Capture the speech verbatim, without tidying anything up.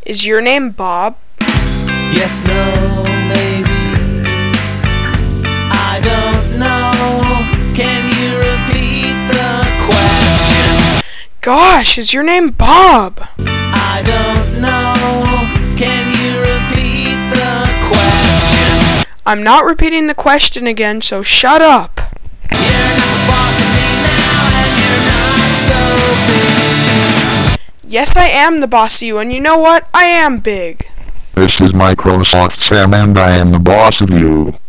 Is your name Bob? Yes, no, maybe. I don't know. Can you repeat the question? Gosh, is your name Bob? I don't know. Can you repeat the question? I'm not repeating the question again, so shut up. You're not the boss of me now, and you're not so big. Yes, I am the boss of you, and you know what? I am big. This is Microsoft Sam and I am the boss of you.